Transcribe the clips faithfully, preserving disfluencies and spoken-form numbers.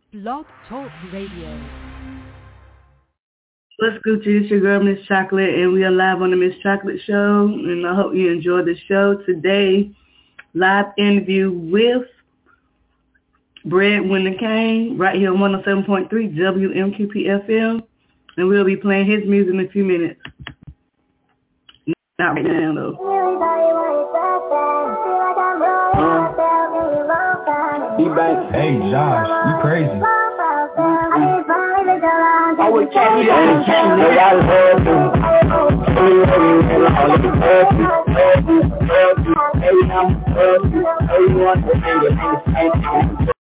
Blog Talk Radio. What's Gucci? It's your girl, Miss Chocolate, and we are live on the Miss Chocolate Show, and I hope you enjoy the show today. Live interview with Breadwinner Kane, right here on one oh seven point three W M Q P F M, and we'll be playing his music in a few minutes. Not right now, though. Hey, Josh, you crazy. I would check you out, check you out, love you. Hey, I'm love you. Hey, you want to hang it, hang it, hang it.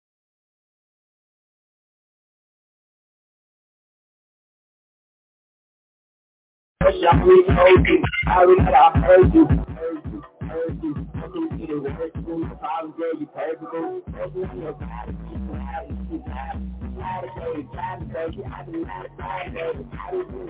I really heard you. I really I heard you. Heard you, heard you. I can see the words you. If I was there, you perfect. There's nothing your body. People have you. People have you. Try to say, try to say, I do not try to say, I do not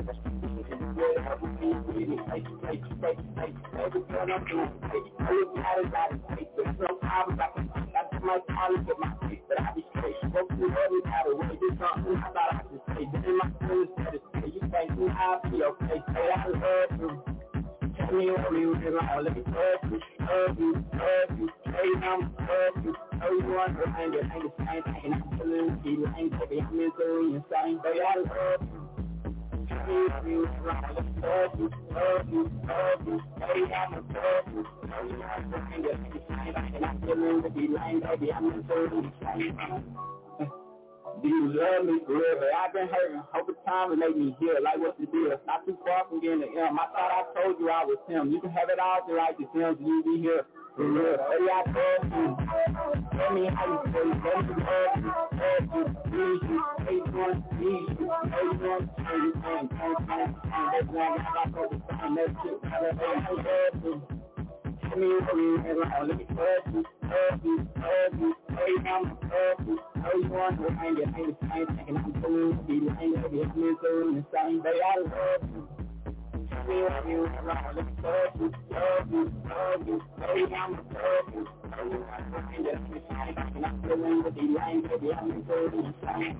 Tell me what you do, I'll let me love you, love you, love you, hey, I'm love you, oh, you want to hang it, hang it, hang it, hang it, I'm feeling you, hang it, baby, I'm misery inside, baby, I love you. Tell me what you do, I'll let me love you, love you, love you, hey, I'm love you, oh, you want to hang it, hang it, hang it, hang it, I'm feeling you, baby, I'm misery inside. Do you love me for real? I've been hurting. Hope it's time to make me heal. Like what's the deal? Not too far from getting the M. I thought I told you I was him. You can have it all to like the Sims. You be here for real. Hey, I told you. Tell me how you feel. Tell me love you. Love you. Need you. Hey, you want to need you. Hey, you want to say you can. Can, can, can. That's why I got to the time. That shit. I love you. Tell me what you do, and I'll let me love you, love you, love you, hey, I'm love you, oh, you want to hang it, hang it, hang it, hang it, I'm feeling to be hang it, be misery, and saying, baby, I love you. Tell me what you do, and I'll let me love you, love you, love you, hey, I'm love you, oh, you want to hang it, hang it, hang it, and I'm feeling to be hang it, be misery, and saying.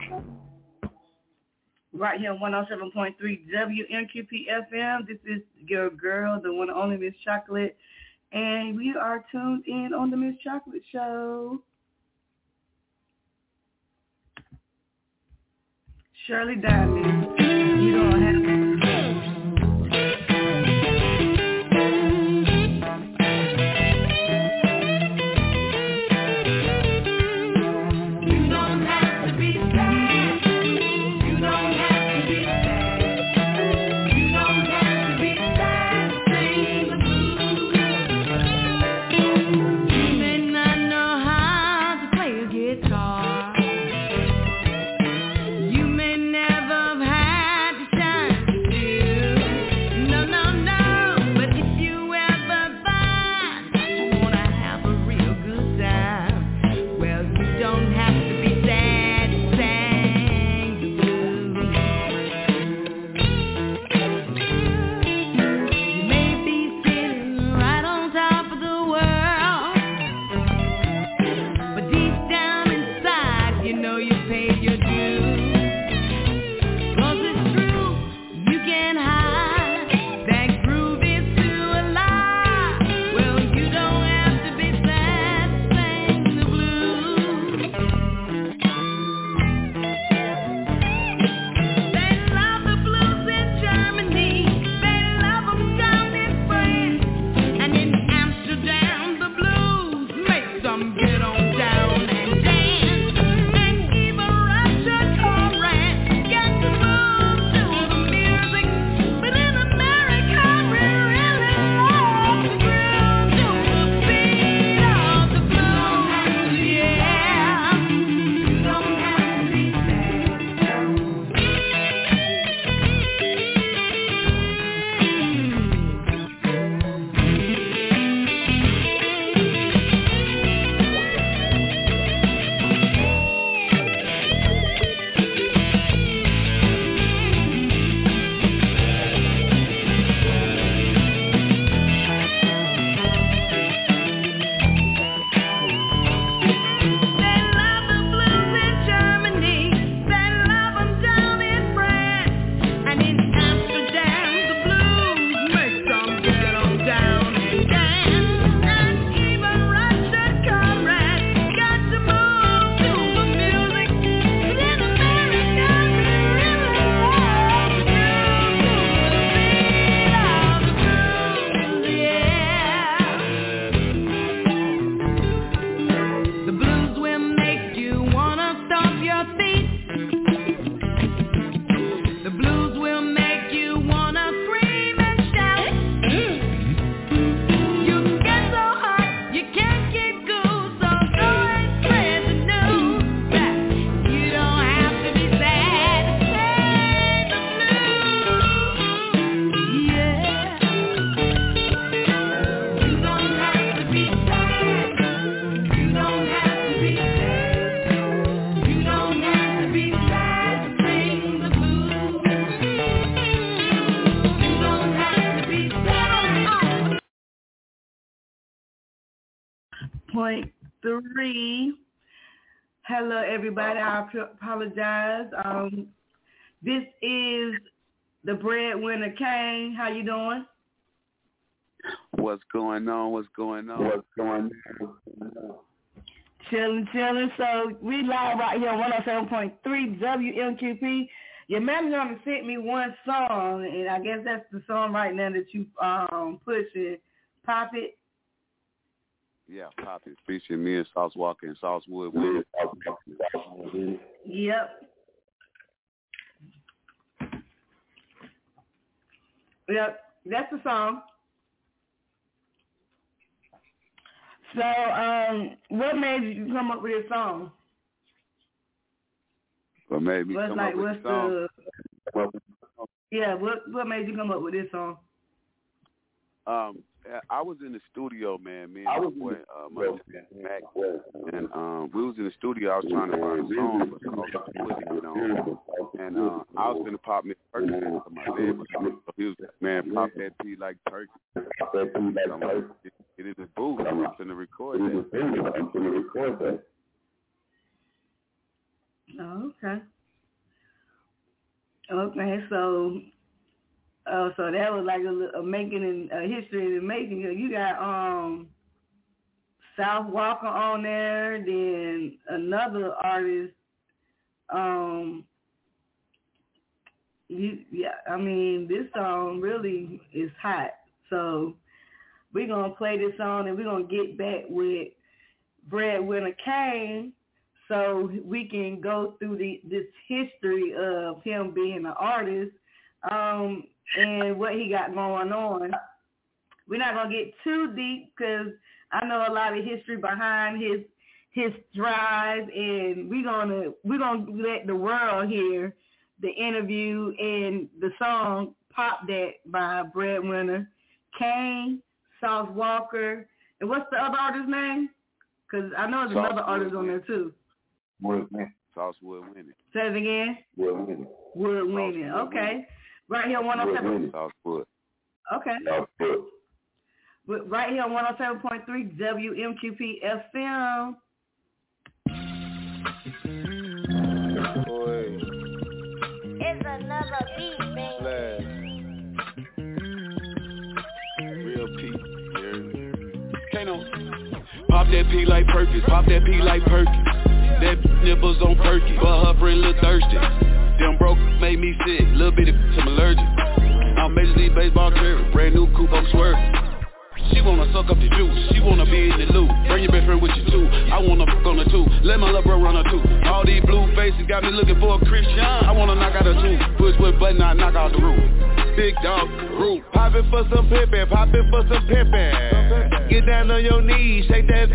Right here on one oh seven point three W M Q P F M. This is your girl, the one and only Miss Chocolate. And we are tuned in on the Miss Chocolate Show. Shirley Diamond, you don't have to. You may never have had to shine point three. Hello, everybody. I apologize. Um, this is the Breadwinner Kane. How you doing? What's going on? What's going on? What's going on? Chilling, chilling. So we live right here on one oh seven point three W M Q P. Your manager sent me one song, and I guess that's the song right now that you um pushing. Pop It. Yeah, Pop It. Featuring me and Sauce Walker and Sauce Wood with it. Yep. Yep, that's the song. So, um, what made you come up with this song? What made me what's come like, up with what's the song? The, yeah, what what made you come up with this song? Um, I was in the studio, man. Me and my boy, uh, my Mac, and um, we was in the studio. I was trying to find a song, but I was putting it on, and uh, I was gonna pop me Perkins into my bed. So he was, man, pop that P like Perkins. Get in the booth. I'm gonna record that. I'm gonna record that. Oh, okay. Okay, so. Oh, so that was like a, a making in a history in the making. You got um South Walker on there, then another artist. Um, you, yeah, I mean this song really is hot. So we're gonna play this song and we're gonna get back with Breadwinner Kane, so we can go through the this history of him being an artist. Um, and what he got going on. We're not gonna get too deep because I know a lot of history behind his his drive, and we're gonna we're gonna let the world hear the interview and the song "Pop That" by Breadwinner Kane, Sauce Walker, and what's the other artist's name? Because I know there's Sauce another artist on there too. Wood Winning. Sauce Wood Winning. Say it again. Wood Winning. Wood Winning. Okay. Right here on one oh seven. Sauce Wood. Okay. Right here on one oh seven point three W M Q P F M. Boy. It's another beat, baby. Real P. Kano. Pop that P like Perkins. Pop that P like Perkins. That nipples on Perky, but her friend look thirsty. Them broke made me sick, little bit of I'm allergic. I'm Major League Baseball career, brand new coupe, I'm swerving. She wanna suck up the juice, she wanna be in the loop. Bring your best friend with you too, I wanna fuck on her too. Let my little bro run her too. All these blue faces got me looking for a Christian. I wanna knock out her too. Push with button, I knock out the roof. Big dog, roof. Poppin' for some pimpin', poppin' for some pimpin'. Get down on your knees, shake that.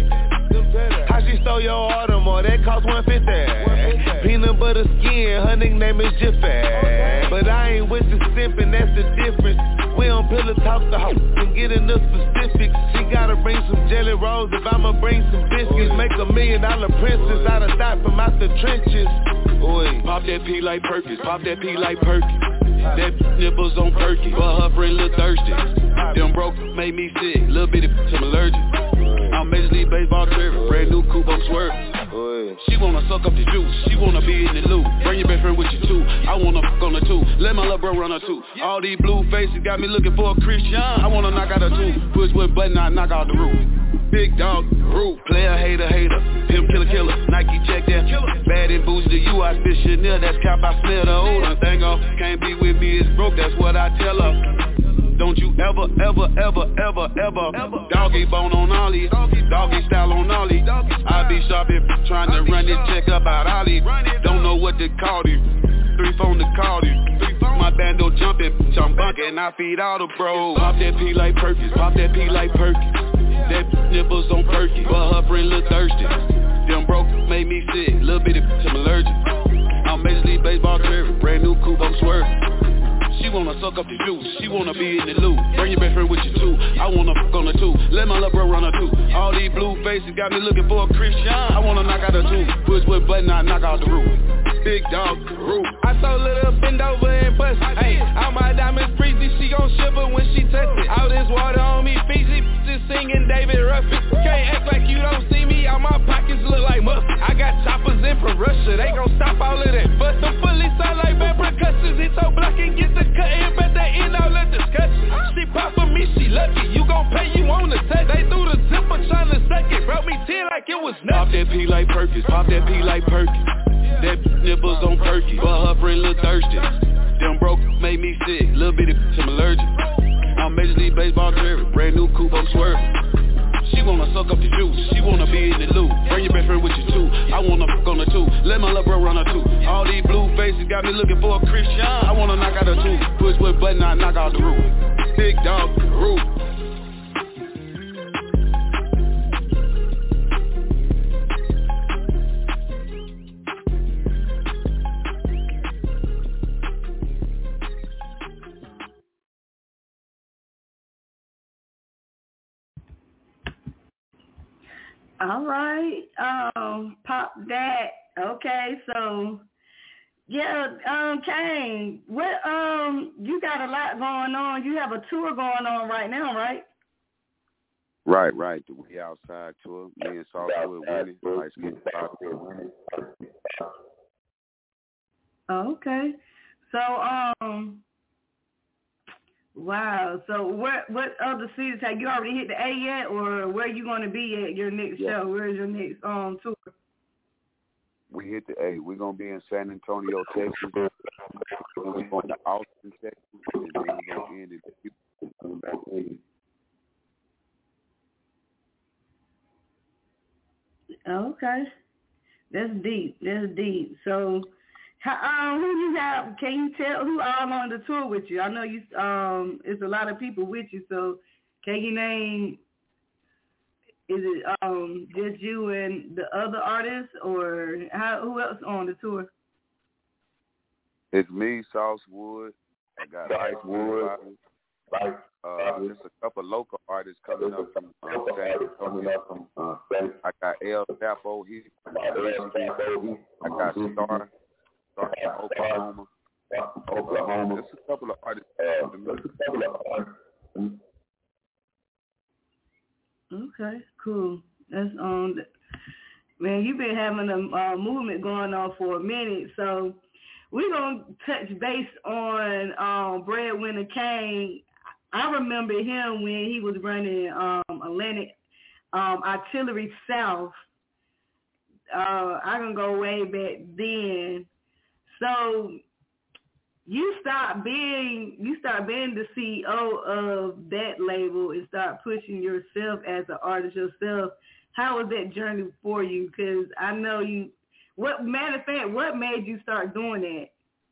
How she stole your Audemars, that cost one fifty. Peanut butter skin, her nickname is Jiffy. But I ain't with the simpin', that's the difference. We don't pillow talk the hoe and get into specifics. She gotta bring some jelly rolls if I'ma bring some biscuits. Make a million dollar princess out of stop from out the trenches. Oy. Pop that P like Perkins, pop that P like Perkins. That nipples on Perky, but her friend look thirsty. Them broke made me sick, little bit of I'm allergic. I'm Major League Baseball career, brand new coupe, I'm swerving. She wanna suck up the juice, she wanna be in the loop. Bring your best friend with you too, I wanna fuck on her too. Let my little bro run her too. All these blue faces got me looking for a Christian. I wanna knock out her too. Push with button, I knock out the roof. Big dog, roof. Player, hater, hater. Pimp, killer, killer. Nike, check that. Bad and bougie to you, I spit Chanel. That's cap, I smell the old thing off. Can't be with me, it's broke, that's what I tell her. Don't you ever, ever, ever, ever, ever, ever. Doggy bone on Ollie, doggy style on Ollie. I be shopping, trying to run this check up out Ollie. Don't know what to call you. Three phone to call you. My bando jumping, I'm bunking, I feed all the bros. Pop that P like Perkins, pop that P like Perkins. That nipples on Perky, but her friend look thirsty. Them broke made me sick, little bit of I'm allergic. I'm Major League Baseball career, brand new coupe, I'm swerving. She wanna suck up the juice, she wanna be in the loop. Bring your best friend with you too, I wanna fuck on her too. Let my little bro run her too. All these blue faces got me looking for a Christian. I wanna knock out her too. Push with button, I knock out the roof. Big dog, roof. I so little bend over and bust it. Hey, all my diamonds breezy, she gon' shiver when she touch it. All this water on me, Fiji, just singing David Ruffin. Can't act like you don't see me, all my pockets look like muffins. I got choppers in from Russia, they gon' stop all of that. But the bullets sound like bad percussions. It's so block and get the cut in, but they end all the discussion. She pop for me, she lucky. You gon' pay, you on the touch. They threw the zipper tryna suck it. Broke me ten like it was nothing. Pop that P like Perkins, pop that P like Perkins. That nipples on perky, but her friend look thirsty. Them broke made me sick, little bitty I'm allergic. I'm Major League Baseball driven, brand new coupe, I'm swerving. She wanna suck up the juice, she wanna be in the loop. Bring your best friend with you too, I wanna fuck on her too. Let my little bro run her too. All these blue faces got me looking for a Christian. I wanna knock out her too. Push with button, I knock out the roof. Big dog, roof. All right, um, pop that. Okay, so yeah, um, Kane, what um, you got a lot going on. You have a tour going on right now, right? Right, right. The We Outside tour. Me and Saltwood Winnie. Light Skin Pop. Okay, so um. Wow. So what what other cities have you already hit the A yet, or where are you going to be at your next yeah. show? Where is your next um tour? We hit the A. We're going to be in San Antonio, Texas. And we're going to Austin, Texas. And then we're going to end it. Okay. That's deep. That's deep. So How, um, who you have? Can you tell who all on the tour with you? I know you. Um, it's a lot of people with you. So, can you name? Is it um just you and the other artists, or how? Who else on the tour? It's me, Saltwood. I got Lightwood. Like, uh, there's a couple local artists coming up from uh, San Antonio. Uh, I got El Chapo here from Michigan. I got Star. From Oklahoma. Oklahoma. There's a couple of artists. Okay, cool. That's um, man, you've been having a uh, movement going on for a minute, so we're gonna touch base on um Breadwinner Kane. I remember him when he was running um Atlantic um Artillery South. Uh, I can go way back then. So you start being you start being the C E O of that label and start pushing yourself as an artist yourself. How was that journey for you? Because I know you. What matter of fact, what made you start doing that?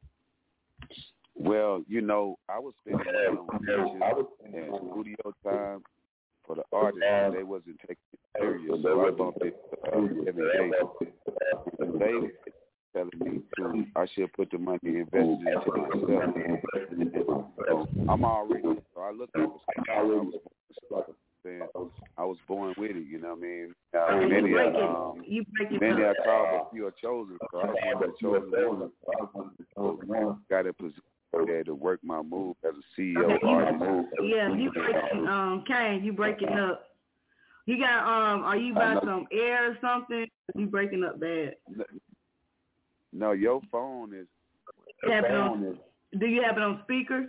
Well, you know, I was spending money on features and studio time for the artists, and they wasn't taking it serious. So I bumped it uh, every day. And they telling me to, I should put the money invested into myself. So I'm already, so I looked at the I was saying I was born with it, you know what I mean? Uh, many I, um, many I called, but few are chosen, so I was one of the chosen ones. Got a position there to work my move as a C E O okay, artist. Yeah, you breaking, um, Kane, you breaking up. You got, um, are you by some air or something? You breaking up bad. No, your phone is. Your phone is do you have it on speaker?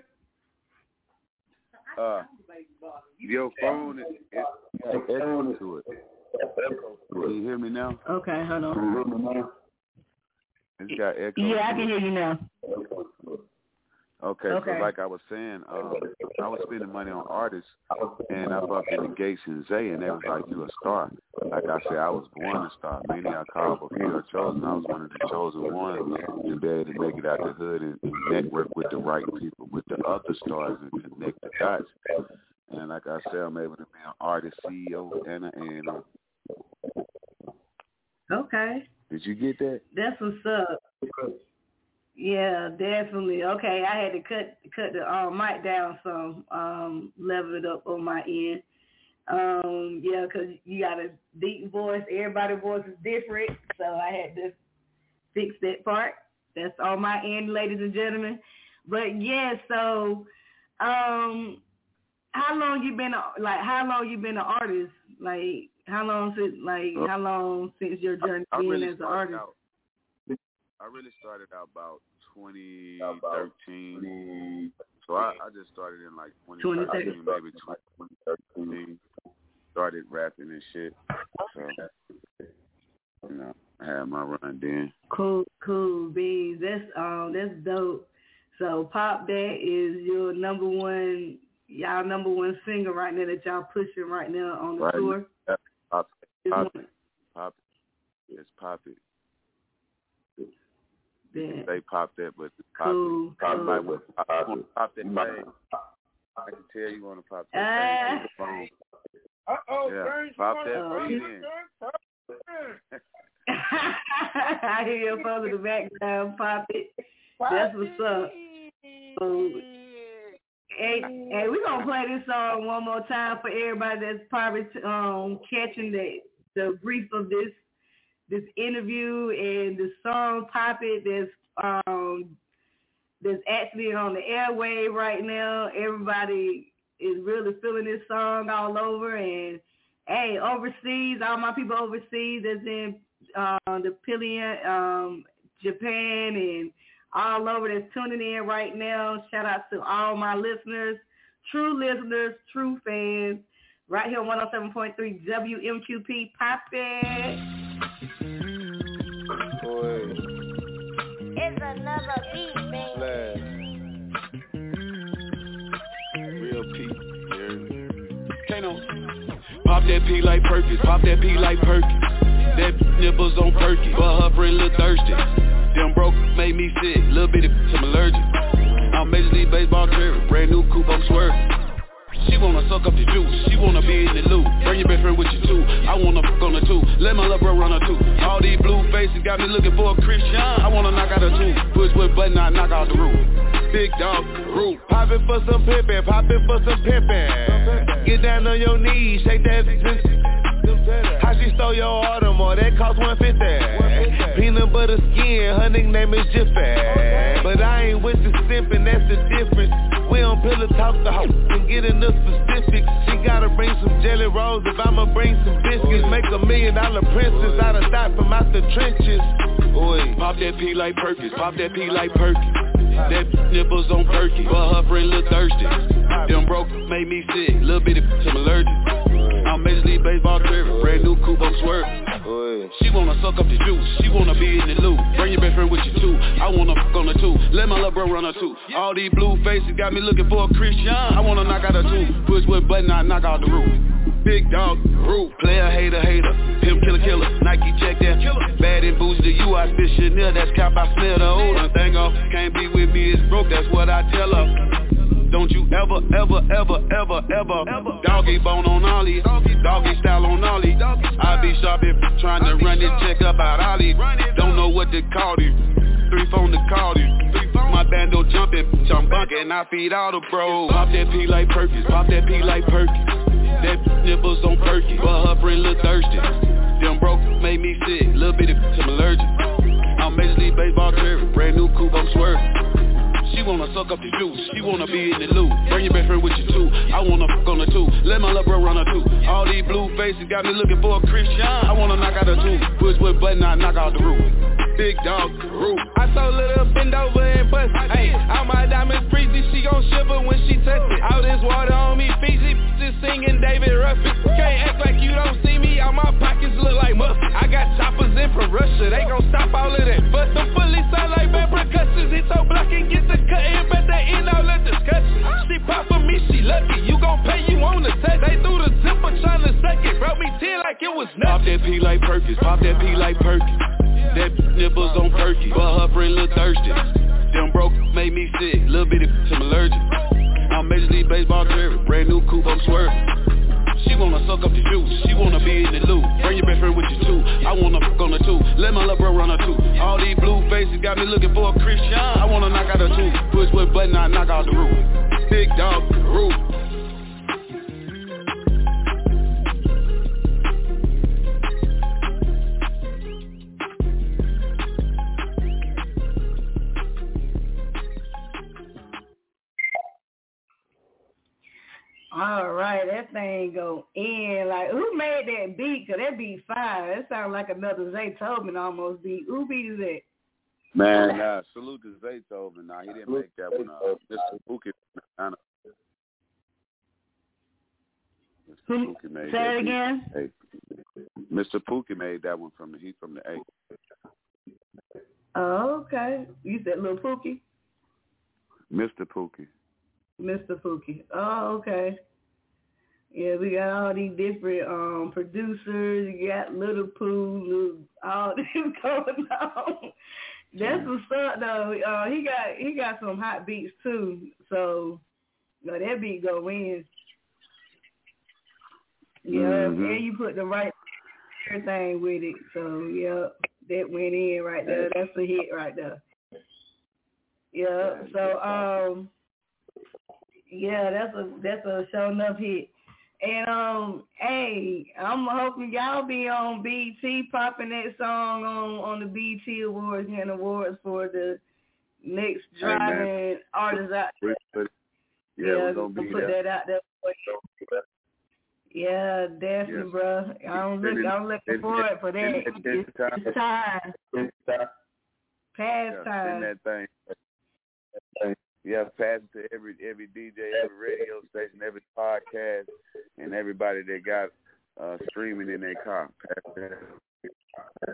Uh, your phone is it got echo to it. Can you hear me now? Okay, hold on. It's got echo. Yeah, I can hear you now. Okay, okay. So like I was saying, um, I was spending money on artists, and I bumped into Gates and Zay, and they was like, "You a star?" Like I said, I was born a star. Many I called, but few are chosen. I was one of the chosen ones to be able to make it out the hood and, and network with the right people, with the other stars, and connect the dots. And like I said, I'm able to be an artist, C E O, and a and a. Okay. Did you get that? That's what's up. Yeah, definitely. Okay, I had to cut cut the um, mic down some, um, level it up on my end. Um, yeah, because you got a deep voice. Everybody's voice is different, so I had to fix that part. That's on my end, ladies and gentlemen. But yeah, so um, how long you been a, like? How long you been an artist? Like how long since like how long since your journey I, I being really as an artist? Out, I really started out about twenty thirteen. So I, I just started in like twenty thirteen, maybe twenty thirteen. Started rapping and shit. So you know, I had my run then. Cool, cool, beans. That's um, that's dope. So Pop That is your number one, y'all number one singer right now that y'all pushing right now on the right tour. Now, pop, pop, it, pop it. It's Pop It. Yeah. They Pop That, but Pop cool, It. Pop, cool. like, what, pop, pop that thing. I can tell you want to pop that thing. Uh, phone. Uh-oh, yeah. Pop that uh, beat in. I hear your phone in the background, Pop It. That's what's up. So, hey, hey, we're going to play this song one more time for everybody that's probably um, catching the, the brief of this this interview and the song Pop It that's, um, that's actually on the airwave right now. Everybody is really feeling this song all over. And, hey, overseas, all my people overseas that's in uh, the Pillion, um, Japan, and all over that's tuning in right now. Shout out to all my listeners, true listeners, true fans, right here on one oh seven point three W M Q P. Pop It. Boy. It's another beat, baby. Real P. Yeah. Kano. Pop that P like Perkins, pop that P like Perkins. That nipples on Perky, but her friend look thirsty. Them broke made me sick, little bit of some allergic. I'm Major League Baseball trip, brand new coupe, I'm swerving. She wanna suck up the juice, she wanna be in the loop. Bring your best friend with you too, I wanna fuck on her too. Let my little bro run her too. All these blue faces got me looking for a Christian. I wanna knock out her too. Push with button, I knock out the roof. Big dog, roof. Poppin' for some pimpin', poppin' for some pimpin'. Get down on your knees, shake that. How she stole your Audemars, that cost one fifty. Peanut butter skin, her nickname is Jiffy. But I ain't with the simpin', that's the difference. We don't pillow talk the hoe and get in the specifics. She gotta bring some jelly rolls if I'ma bring some biscuits. Make a million dollar princess out of stock from out the trenches. Oy. Pop that P like Perkins, pop that P like Perkins. That nipples on Perky, but her friend look thirsty. Them broke made me sick, little bit of some allergic. I'm Major League Baseball trip, brand new coupe, I'm swerving. She wanna suck up the juice, she wanna be in the loop. Bring your best friend with you too, I wanna fuck on her too. Let my little bro run her too. All these blue faces got me looking for a Christian. I wanna knock out her too. Push with button, I knock out the roof. Big dog, roof. Player, hater, hater. Pimp, killer, killer. Nike, check that. Bad and bougie to you, I spit Chanel. That's cap, I smell the old thing off. Can't be with me, it's broke, that's what I tell her. Don't you ever, ever, ever, ever, ever, ever. Doggy bone on Ollie, doggy style on Ollie. I be shopping, trying to run this check up out Ollie. Don't know what to call you. Three phone to call you. My bando jumping, jump bunking, I feed all the bros. Pop that P like Perkins, pop that P like Perkins. That nipples on Perky, but her friend look thirsty. Them broke made me sick, little bit of some allergic. I'm Major League Baseball trip, brand new coupe, I'm swerving. She wanna suck up the juice, she wanna be in the loop. Bring your best friend with you too, I wanna fuck on her too. Let my little bro run her too. All these blue faces got me looking for a Christian. I wanna knock out her too. Push with button, I knock out the roof. Big dog, roof. I told her to bend over and bust it. Hey, all my diamonds breezy, she gon' shiver when she touch it. All this water on me, Fiji, just singing David Ruffin. Can't act like you don't see me, all my pockets look like muffin. I got choppers in from Russia, they gon' stop all of that. But the fully sound like bad percussions, hit so block and get the cutting, but they end all the discussion. She pop for me, she lucky, you gon' pay, you on the touch. They threw the zipper tryna suck it, broke me ten like it was nothing. Pop that P like Perkins, pop that P like Perkins. That nipples on Perky, but her friend look thirsty. Them broke made me sick, little bit of some allergic. I'm Major League Baseball trip, brand new coupe, I'm swerving. She wanna suck up the juice, she wanna be in the loop. Bring your best friend with you too, I wanna fuck on her too. Let my little bro run her too. All these blue faces got me looking for a Christian. I wanna knock out her too. Push with button, I knock out the roof. Big dog, roof. All right, that thing go in. Like, who made that beat? Because that beat fire. That sounds like another Zaytoven almost beat. Who beat is that? Man, nah, salute to Zaytoven. Nah, he didn't make that one. Uh, Mister Pookie. Mister Who? Pookie made Say that it again? Hey, Mister Pookie made that one from the he from the A. Oh, okay. You said Lil Pookie? Mister Pookie. Mister Pookie. Oh, okay. Yeah, we got all these different um producers. You got Little Pooh, Lil, all this going on. That's what's up though. Uh, he got he got some hot beats too. So, you know, that beat go in. Yeah, mm-hmm. And you put the right everything with it. So, yeah, that went in right there. That's a hit right there. Yeah. So, um, yeah, that's a that's a show enough hit. And um, hey, I'm hoping y'all be on B E T popping that song on on the B E T Awards and awards for the next driving hey, artists out there. Yeah, yeah, we're gonna be put there. that out there for you. Yeah, definitely, yes. Bro. I'm looking, I'm looking forward for that. It's, it's, it's time. It's time. Past yeah, time. That thing. Yeah, pass it to every every D J, every radio station, every podcast, and everybody that got uh, streaming in their car. Pass that.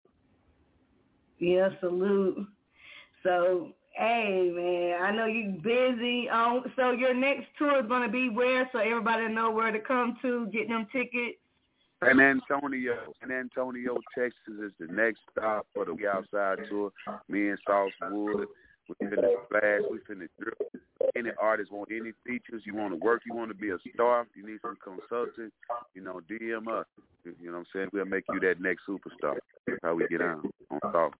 Yeah, salute. So, hey, man, I know you busy. Um, so your next tour is going to be where, so everybody know where to come to, get them tickets? San Antonio, San Antonio, Texas is the next stop for the We Outside tour. Me and Saltwood, we finna splash, we finna drip. Any artist want any features, you want to work, you want to be a star, you need some consulting, you know, D M us. You know what I'm saying? We'll make you that next superstar. That's how we get on, on top.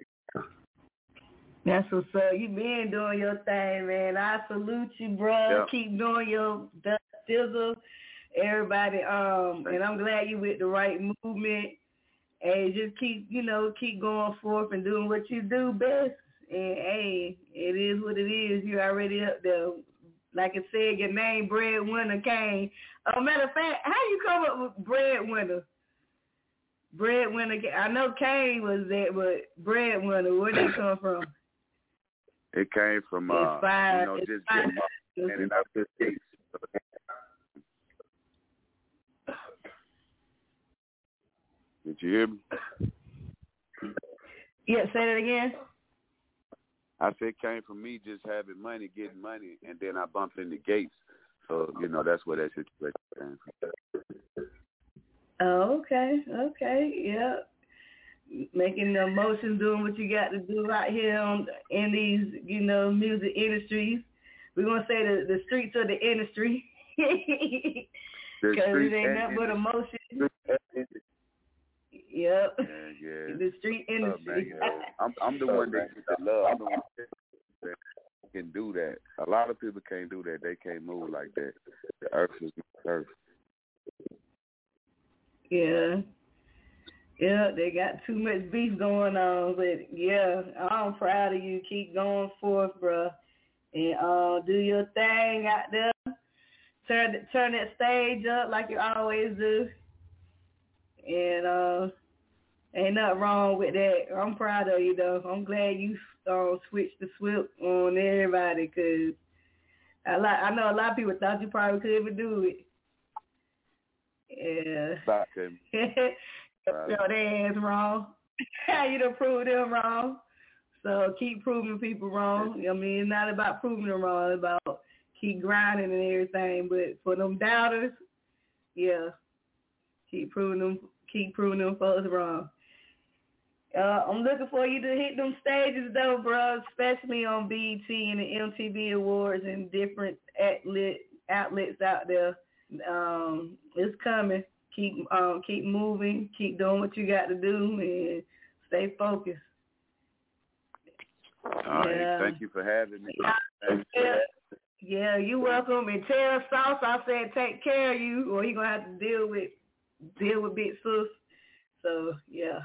That's what's up. You been doing your thing, man. I salute you, bro. Yep. Keep doing your thizzle. Everybody, um, and I'm glad you with the right movement. And just keep, you know, keep going forth and doing what you do best. And, hey, it is what it is. You're already up there. Like I said, your name, Breadwinner Kane. Oh, matter of fact, how you come up with Breadwinner? Breadwinner, I know Kane was that, but Breadwinner, where did it come from? It came from, uh, Inspired. you know, just getting my and up this case. Did you hear me? Yeah, say that again. I said it came from me just having money, getting money, and then I bumped into Gates. So, you know, that's where that situation came from. Oh, okay, okay, yeah. Making the motions, doing what you got to do out here on, in these, you know, music industries. We're going to say the, the streets of the industry. Because it ain't nothing but emotion. Yep. Yeah, yeah. The street industry. Oh, man, I'm, I'm the one that gets the love. I'm the one that can do that. A lot of people can't do that. They can't move like that. The earth is the earth. Yeah. Yeah, they got too much beef going on, but yeah, I'm proud of you. Keep going forth, bro, and uh, do your thing out there. Turn turn that stage up like you always do, and uh, ain't nothing wrong with that. I'm proud of you, though. I'm glad you uh, switched the switch on everybody, cause I like I know a lot of people thought you probably couldn't do it. Yeah. Yo, their ass wrong. You done proved them wrong. So keep proving people wrong. I mean, it's not about proving them wrong. It's about keep grinding and everything. But for them doubters, yeah, keep proving them, keep proving them folks wrong. Uh, I'm looking for you to hit them stages, though, bro, especially on B E T and the M T V Awards and different outlet, outlets out there. Um, it's coming. Keep um, keep moving, keep doing what you got to do, and stay focused. All right, yeah. Thank you for having me. Yeah, yeah, you're welcome. And tell Sauce I said take care of you, or you're gonna have to deal with deal with Big Sis. So yeah.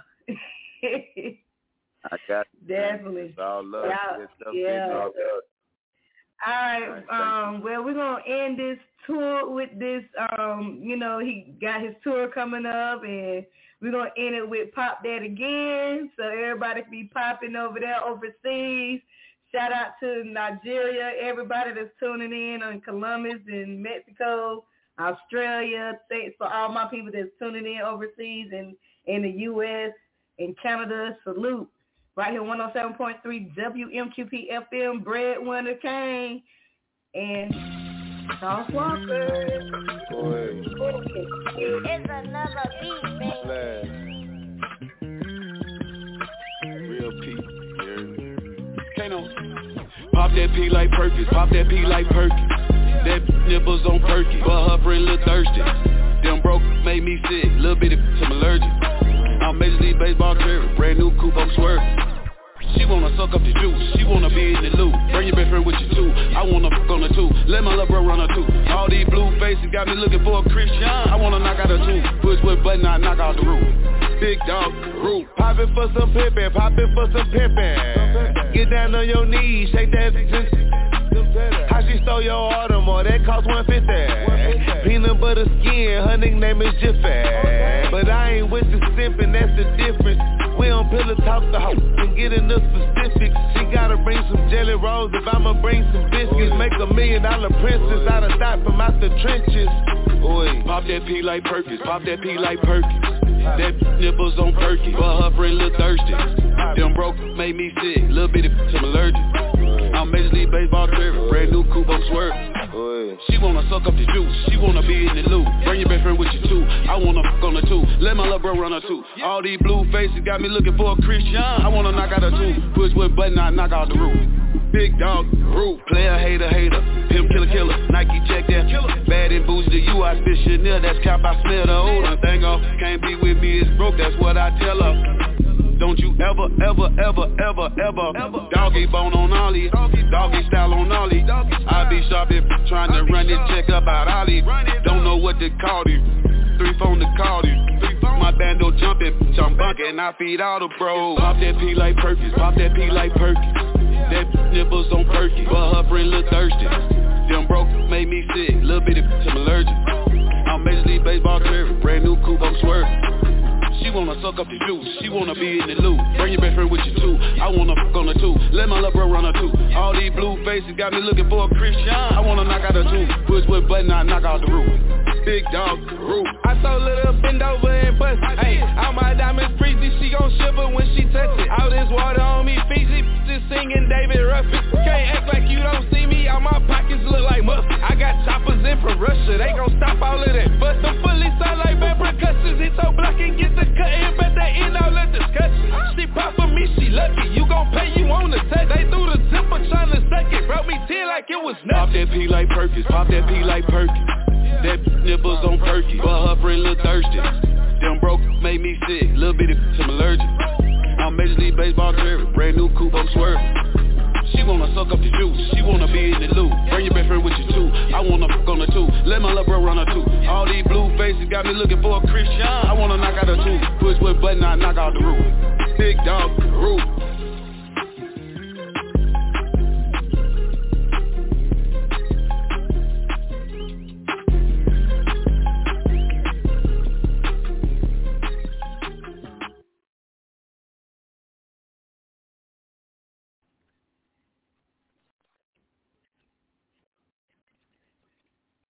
I got you. Definitely. It's all love. Yeah. yeah. All right. Um, well, we're going to end this toured with this, um, you know, he got his tour coming up, and we're going to end it with Pop That Again, so everybody can be popping over there overseas. Shout out to Nigeria, everybody that's tuning in on Columbus and Mexico, Australia. Thanks for all my people that's tuning in overseas and in the U S and Canada. Salute. Right here, one oh seven point three W M Q P F M, Breadwinner Kane, and Charles Walker. Boy. It's another beat, baby. Real Pete. Kano. Pop that P like Perkins, pop that P like Perkins. That nipples on Perky, but her friend look thirsty. Them broke made me sick, little bit of some allergic. I'm Major League Baseball tripping, brand new coupe, I'm swerving. She wanna suck up the juice, she wanna be in the loop. Bring your best friend with you too, I wanna fuck on her too. Let my little bro run her too. All these blue faces got me looking for a Christian. I wanna knock out her too. Push with button, I knock out the roof. Big dog, roof. Poppin' for some pimpin', poppin' for some pimpin'. Get down on your knees, shake that. How she stole your Audemars, that cost one fifty. Peanut butter skin, her nickname is Jiffy. But I ain't with the simpin', that's the difference. We don't pillow talk the hoe and get into specifics. She gotta bring some jelly rolls if I'ma bring some biscuits. Make a million dollar princess out of thought from out the trenches. Oy. Pop that P like Perkins, pop that P like Perkins. That nipples on Perky, but her friend look thirsty. Them broke made me sick, little bit of some allergic. I'm Major League Baseball tripping, brand new coupe, I'm swerving. She wanna suck up the juice, she wanna be in the loop. Bring your best friend with you too, I wanna fuck on her too. Let my little bro run her too. All these blue faces got me looking for a Christian. I wanna knock out her too. Push with button, I knock out the roof. Big dog, roof. Player, hater, hater. Pimp, killer, killer. Nike, check that. Bad and bougie to you, I spit Chanel. That's cap, I smell the old thing off. Can't be with me, it's broke, that's what I tell her. Don't you ever, ever, ever, ever, ever, ever. Doggy bone on Ollie, doggy style on Ollie. I be shopping, trying to run this check up out Ollie. Don't know what to call you. Three phone to call you. My bando jumping, jump bunking, I feed all the bros. Pop that P like Perkins, pop that P like Perkins. That nipples on Perky, but her friend look thirsty. Them broke made me sick, little bit of some allergic. I'm Major League Baseball tripping, brand new coupe, I'm swerving. She wanna suck up the juice, she wanna be in the loop. Bring your best friend with you too, I wanna fuck on her too. Let my little bro run her too. All these blue faces got me looking for a Christian. I wanna knock out her too. Push with button, I knock out the roof. Big dog, roof. I so little bend over and bust it. Hey, all my diamonds freezy, she gon' shiver when she touch it. All this water on me, Fiji, just singing David Ruffin. Can't act like you don't see me, all my pockets look like mustard. I got choppers in from Russia, they gon' stop all of that. But the bullets sound like bad percussions, hit so black and get the cutting, but they end all the discussion. She pop for me, she lucky, you gon' pay, you on the touch. They threw the zipper tryna suck it, brought me ten like it was nothing. Pop that P like Perkins, pop that P like Perkins. That nipples on Perky, but her friend look thirsty. Them broke made me sick, little bit of some allergic. I'm Major League Baseball tripping, brand new coupe, I'm swerving. She wanna suck up the juice, she wanna be in the loop. Bring your best friend with you too, I wanna fuck on her too. Let my little bro run her too. All these blue faces got me looking for a Christian. I wanna knock out her too. Push with button, I knock out the roof. Big dog,